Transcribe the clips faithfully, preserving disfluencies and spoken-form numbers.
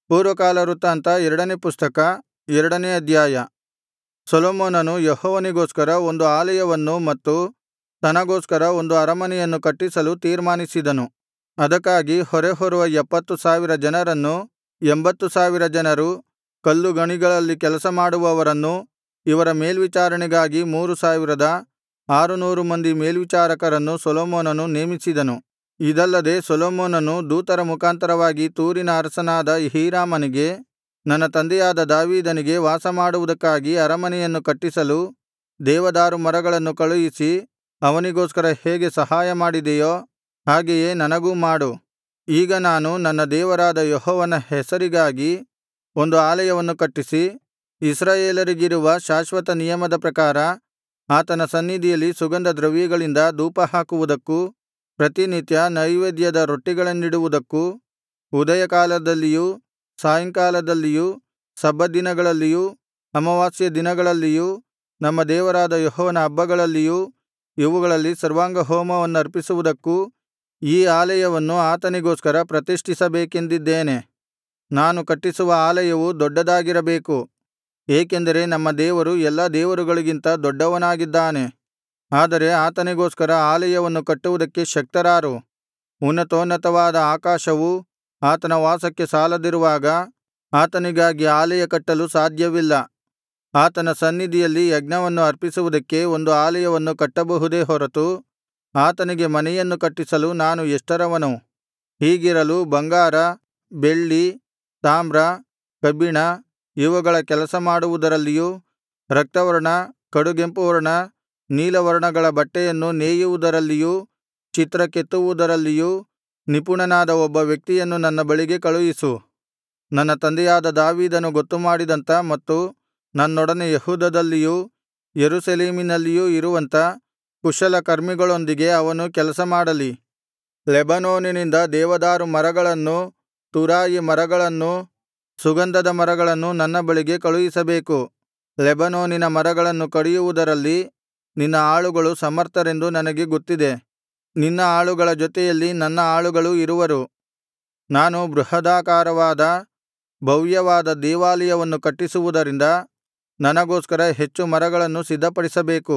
ಪೂರ್ವಕಾಲ ವೃತ್ತಾಂತ ಎರಡನೇ ಪುಸ್ತಕ ಎರಡನೇ ಅಧ್ಯಾಯ. ಸೊಲೊಮೋನನು ಯೆಹೋವನಿಗೋಸ್ಕರ ಒಂದು ಆಲಯವನ್ನೂ ಮತ್ತು ತನಗೋಸ್ಕರ ಒಂದು ಅರಮನೆಯನ್ನು ಕಟ್ಟಿಸಲು ತೀರ್ಮಾನಿಸಿದನು. ಅದಕ್ಕಾಗಿ ಹೊರೆಹೊರುವ ಎಪ್ಪತ್ತು ಸಾವಿರ ಜನರನ್ನೂ, ಎಂಬತ್ತು ಸಾವಿರ ಜನರು ಕಲ್ಲುಗಣಿಗಳಲ್ಲಿ ಕೆಲಸಮಾಡುವವರನ್ನೂ, ಇವರ ಮೇಲ್ವಿಚಾರಣೆಗಾಗಿ ಮೂರು ಸಾವಿರದ ಆರುನೂರು ಮಂದಿ ಮೇಲ್ವಿಚಾರಕರನ್ನು ಸೊಲೊಮೋನನು ನೇಮಿಸಿದನು. ಇದಲ್ಲದೆ ಸೊಲೊಮೋನನು ದೂತರ ಮುಖಾಂತರವಾಗಿ ತೂರಿನ ಅರಸನಾದ ಹೀರಾಮನಿಗೆ, ನನ್ನ ತಂದೆಯಾದ ದಾವೀದನಿಗೆ ವಾಸಮಾಡುವುದಕ್ಕಾಗಿ ಅರಮನೆಯನ್ನು ಕಟ್ಟಿಸಲು ದೇವದಾರು ಮರಗಳನ್ನು ಕಳುಹಿಸಿ ಅವನಿಗೋಸ್ಕರ ಹೇಗೆ ಸಹಾಯ ಮಾಡಿದೆಯೋ ಹಾಗೆಯೇ ನನಗೂ ಮಾಡು. ಈಗ ನಾನು ನನ್ನ ದೇವರಾದ ಯೆಹೋವನ ಹೆಸರಿಗಾಗಿ ಒಂದು ಆಲಯವನ್ನು ಕಟ್ಟಿಸಿ, ಇಸ್ರಾಯೇಲರಿಗಿರುವ ಶಾಶ್ವತ ನಿಯಮದ ಪ್ರಕಾರ ಆತನ ಸನ್ನಿಧಿಯಲ್ಲಿ ಸುಗಂಧ ದ್ರವ್ಯಗಳಿಂದ ಧೂಪಹಾಕುವುದಕ್ಕೂ, ಪ್ರತಿನಿತ್ಯ ನೈವೇದ್ಯದ ರೊಟ್ಟಿಗಳನ್ನಿಡುವುದಕ್ಕೂ, ಉದಯಕಾಲದಲ್ಲಿಯೂ ಸಾಯಂಕಾಲದಲ್ಲಿಯೂ ಸಬ್ಬತ್ ದಿನಗಳಲ್ಲಿಯೂ ಅಮಾವಾಸ್ಯೆ ದಿನಗಳಲ್ಲಿಯೂ ನಮ್ಮ ದೇವರಾದ ಯೆಹೋವನ ಹಬ್ಬಗಳಲ್ಲಿಯೂ ಇವುಗಳಲ್ಲಿ ಸರ್ವಾಂಗಹೋಮವನ್ನರ್ಪಿಸುವುದಕ್ಕೂ ಈ ಆಲಯವನ್ನು ಆತನಿಗೋಸ್ಕರ ಪ್ರತಿಷ್ಠಿಸಬೇಕೆಂದಿದ್ದೇನೆ. ನಾನು ಕಟ್ಟಿಸುವ ಆಲಯವು ದೊಡ್ಡದಾಗಿರಬೇಕು, ಏಕೆಂದರೆ ನಮ್ಮ ದೇವರು ಎಲ್ಲಾ ದೇವರುಗಳಿಗಿಂತ ದೊಡ್ಡವನಾಗಿದ್ದಾನೆ. ಆದರೆ ಆತನಿಗೋಸ್ಕರ ಆಲಯವನ್ನು ಕಟ್ಟುವುದಕ್ಕೆ ಶಕ್ತರಾರು? ಉನ್ನತೋನ್ನತವಾದ ಆಕಾಶವು ಆತನ ವಾಸಕ್ಕೆ ಸಾಲದಿರುವಾಗ ಆತನಿಗಾಗಿ ಆಲಯ ಕಟ್ಟಲು ಸಾಧ್ಯವಿಲ್ಲ. ಆತನ ಸನ್ನಿಧಿಯಲ್ಲಿ ಯಜ್ಞವನ್ನು ಅರ್ಪಿಸುವುದಕ್ಕೆ ಒಂದು ಆಲಯವನ್ನು ಕಟ್ಟಬಹುದೇ ಹೊರತು ಆತನಿಗೆ ಮನೆಯನ್ನು ಕಟ್ಟಿಸಲು ನಾನು ಎಷ್ಟರವನು? ಹೀಗಿರಲು ಬಂಗಾರ, ಬೆಳ್ಳಿ, ತಾಮ್ರ, ಕಬ್ಬಿಣ ಇವುಗಳ ಕೆಲಸ ಮಾಡುವುದರಲ್ಲಿಯೂ, ರಕ್ತವರ್ಣ, ಕಡುಗೆಂಪು ವರ್ಣ, ನೀಲವರ್ಣಗಳ ಬಟ್ಟೆಯನ್ನು ನೇಯುವುದರಲ್ಲಿಯೂ, ಚಿತ್ರ ಕೆತ್ತುವುದರಲ್ಲಿಯೂ ನಿಪುಣನಾದ ಒಬ್ಬ ವ್ಯಕ್ತಿಯನ್ನು ನನ್ನ ಬಳಿಗೆ ಕಳುಹಿಸು. ನನ್ನ ತಂದೆಯಾದ ದಾವೀದನು ಗೊತ್ತುಮಾಡಿದಂಥ ಮತ್ತು ನನ್ನೊಡನೆ ಯೆಹೂದದಲ್ಲಿಯೂ ಯೆರೂಸಲೇಮಿನಲ್ಲಿಯೂ ಇರುವಂಥ ಕುಶಲಕರ್ಮಿಗಳೊಂದಿಗೆ ಅವನು ಕೆಲಸ ಮಾಡಲಿ. ಲೆಬನೋನಿನಿಂದ ದೇವದಾರು ಮರಗಳನ್ನೂ ತುರಾಯಿ ಮರಗಳನ್ನೂ ಸುಗಂಧದ ಮರಗಳನ್ನೂ ನನ್ನ ಬಳಿಗೆ ಕಳುಹಿಸಬೇಕು. ಲೆಬನೋನಿನ ಮರಗಳನ್ನು ಕಡಿಯುವುದರಲ್ಲಿ ನಿನ್ನ ಆಳುಗಳು ಸಮರ್ಥರೆಂದು ನನಗೆ ಗೊತ್ತಿದೆ. ನಿನ್ನ ಆಳುಗಳ ಜೊತೆಯಲ್ಲಿ ನನ್ನ ಆಳುಗಳೂ ಇರುವರು. ನಾನು ಬೃಹದಾಕಾರವಾದ ಭವ್ಯವಾದ ದೇವಾಲಯವನ್ನು ಕಟ್ಟಿಸುವುದರಿಂದ ನನಗೋಸ್ಕರ ಹೆಚ್ಚು ಮರಗಳನ್ನು ಸಿದ್ಧಪಡಿಸಬೇಕು.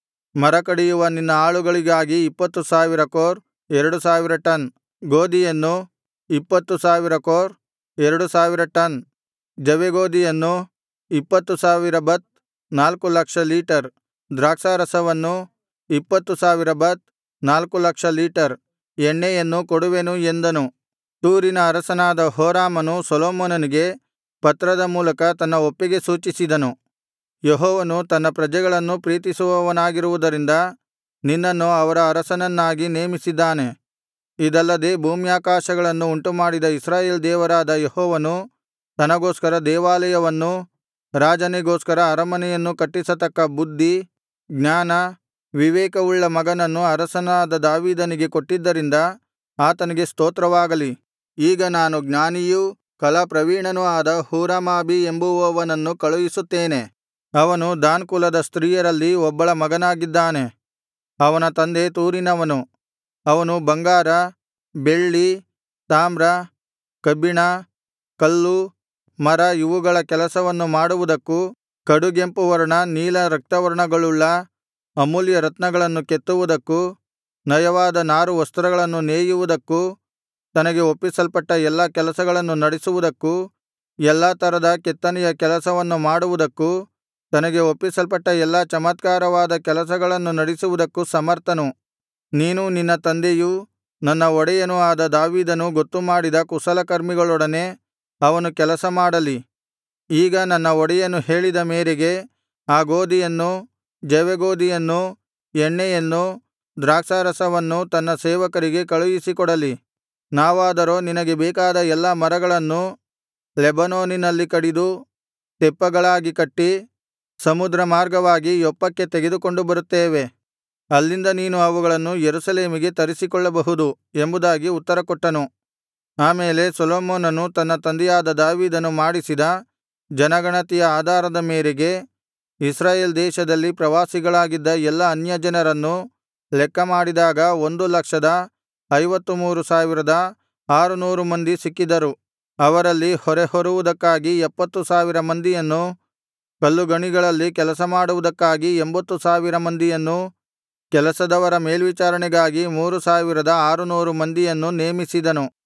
ಮರ ಕಡಿಯುವ ನಿನ್ನ ಆಳುಗಳಿಗಾಗಿ ಇಪ್ಪತ್ತು ಸಾವಿರ ಕೋರ್ ಎರಡು ಸಾವಿರ ಟನ್ ಗೋದಿಯನ್ನೂ, ಇಪ್ಪತ್ತು ಸಾವಿರ ಕೋರ್ ಎರಡು ಸಾವಿರ ಟನ್ ಜವೆಗೋದಿಯನ್ನೂ, ಇಪ್ಪತ್ತು ಸಾವಿರ ಬತ್ ನಾಲ್ಕು ಲಕ್ಷ ಲೀಟರ್ ದ್ರಾಕ್ಷಾರಸವನ್ನೂ, ಇಪ್ಪತ್ತು ಸಾವಿರ ಬತ್ ನಾಲ್ಕು ಲಕ್ಷ ಲೀಟರ್ ಎಣ್ಣೆಯನ್ನೂ ಕೊಡುವೆನು ಎಂದನು. ತೂರಿನ ಅರಸನಾದ ಹೂರಾಮನು ಸೊಲೊಮೋನನಿಗೆ ಪತ್ರದ ಮೂಲಕ ತನ್ನ ಒಪ್ಪಿಗೆ ಸೂಚಿಸಿದನು. ಯೆಹೋವನು ತನ್ನ ಪ್ರಜೆಗಳನ್ನು ಪ್ರೀತಿಸುವವನಾಗಿರುವುದರಿಂದ ನಿನ್ನನ್ನು ಅವರ ಅರಸನನ್ನಾಗಿ ನೇಮಿಸಿದ್ದಾನೆ. ಇದಲ್ಲದೆ ಭೂಮ್ಯಾಕಾಶಗಳನ್ನು ಉಂಟುಮಾಡಿದ ಇಸ್ರಾಯೇಲ್ ದೇವರಾದ ಯೆಹೋವನು ತನಗೋಸ್ಕರ ದೇವಾಲಯವನ್ನೂ ರಾಜನಿಗೋಸ್ಕರ ಅರಮನೆಯನ್ನೂ ಕಟ್ಟಿಸತಕ್ಕ ಬುದ್ಧಿ, ಜ್ಞಾನ, ವಿವೇಕವುಳ್ಳ ಮಗನನ್ನು ಅರಸನಾದ ದಾವೀದನಿಗೆ ಕೊಟ್ಟಿದ್ದರಿಂದ ಆತನಿಗೆ ಸ್ತೋತ್ರವಾಗಲಿ. ಈಗ ನಾನು ಜ್ಞಾನಿಯೂ ಕಲಾಪ್ರವೀಣನೂ ಆದ ಹೂರಾಮಾಬಿ ಎಂಬುವವನನ್ನು ಕಳುಹಿಸುತ್ತೇನೆ. ಅವನು ದಾನ್ ಕುಲದ ಸ್ತ್ರೀಯರಲ್ಲಿ ಒಬ್ಬಳ ಮಗನಾಗಿದ್ದಾನೆ. ಅವನ ತಂದೆ ತೂರಿನವನು. ಅವನು ಬಂಗಾರ, ಬೆಳ್ಳಿ, ತಾಮ್ರ, ಕಬ್ಬಿಣ, ಕಲ್ಲು, ಮರ ಇವುಗಳ ಕೆಲಸವನ್ನು ಮಾಡುವುದಕ್ಕೂ, ಕಡುಗೆಂಪು ವರ್ಣ, ನೀಲ ರಕ್ತವರ್ಣಗಳುಳ್ಳ ಅಮೂಲ್ಯ ರತ್ನಗಳನ್ನು ಕೆತ್ತುವುದಕ್ಕೂ, ನಯವಾದ ನಾರು ವಸ್ತ್ರಗಳನ್ನು ನೇಯುವುದಕ್ಕೂ, ತನಗೆ ಒಪ್ಪಿಸಲ್ಪಟ್ಟ ಎಲ್ಲಾ ಕೆಲಸಗಳನ್ನು ನಡೆಸುವುದಕ್ಕೂ, ಎಲ್ಲಾ ತರದ ಕೆತ್ತನೆಯ ಕೆಲಸವನ್ನು ಮಾಡುವುದಕ್ಕೂ, ತನಗೆ ಒಪ್ಪಿಸಲ್ಪಟ್ಟ ಎಲ್ಲಾ ಚಮತ್ಕಾರವಾದ ಕೆಲಸಗಳನ್ನು ನಡೆಸುವುದಕ್ಕೂ ಸಮರ್ಥನು. ನೀನೂ ನಿನ್ನ ತಂದೆಯೂ ನನ್ನ ಒಡೆಯನೂ ಆದ ದಾವೀದನು ಗೊತ್ತುಮಾಡಿದ ಕುಶಲಕರ್ಮಿಗಳೊಡನೆ ಅವನು ಕೆಲಸ ಮಾಡಲಿ. ಈಗ ನನ್ನ ಒಡೆಯನು ಹೇಳಿದ ಮೇರೆಗೆ ಆ ಗೋದಿಯನ್ನೂ, ಜವೆಗೋದಿಯನ್ನೂ, ಎಣ್ಣೆಯನ್ನೂ, ದ್ರಾಕ್ಷಾರಸವನ್ನೂ ತನ್ನ ಸೇವಕರಿಗೆ ಕಳುಹಿಸಿಕೊಡಲಿ. ನಾವಾದರೋ ನಿನಗೆ ಬೇಕಾದ ಎಲ್ಲಾ ಮರಗಳನ್ನು ಲೆಬನೋನಿನಲ್ಲಿ ಕಡಿದು ತೆಪ್ಪಗಳಾಗಿ ಕಟ್ಟಿ ಸಮುದ್ರ ಮಾರ್ಗವಾಗಿ ಯೊಪ್ಪಕ್ಕೆ ತೆಗೆದುಕೊಂಡು ಬರುತ್ತೇವೆ. ಅಲ್ಲಿಂದ ನೀನು ಅವುಗಳನ್ನು ಯೆರೂಸಲೇಮಿಗೆ ತರಿಸಿಕೊಳ್ಳಬಹುದು ಎಂಬುದಾಗಿ ಉತ್ತರಕೊಟ್ಟನು. ಆಮೇಲೆ ಸೊಲೊಮೋನನು ತನ್ನ ತಂದೆಯಾದ ದಾವೀದನು ಮಾಡಿಸಿದ ಜನಗಣತಿಯ ಆಧಾರದ ಮೇರೆಗೆ ಇಸ್ರಾಯೇಲ್ ದೇಶದಲ್ಲಿ ಪ್ರವಾಸಿಗಳಾಗಿದ್ದ ಎಲ್ಲಾ ಅನ್ಯಜನರನ್ನು ಲೆಕ್ಕ ಮಾಡಿದಾಗ ಒಂದು ಲಕ್ಷದ ಐವತ್ತು ಮೂರು ಸಾವಿರದ ಆರುನೂರು ಮಂದಿ ಸಿಕ್ಕಿದರು. ಅವರಲ್ಲಿ ಹೊರೆಹೊರುವುದಕ್ಕಾಗಿ ಎಪ್ಪತ್ತು ಸಾವಿರ ಮಂದಿಯನ್ನೂ ಕಲ್ಲುಗಣಿಗಳಲ್ಲಿ ಕೆಲಸಮಾಡುವುದಕ್ಕಾಗಿ ಎಂಭತ್ತು ಸಾವಿರ ಮಂದಿಯನ್ನೂ ಕೆಲಸದವರ ಮೇಲ್ವಿಚಾರಣೆಗಾಗಿ ಮೂರು ಸಾವಿರದ ಆರುನೂರು ಮಂದಿಯನ್ನು ನೇಮಿಸಿದನು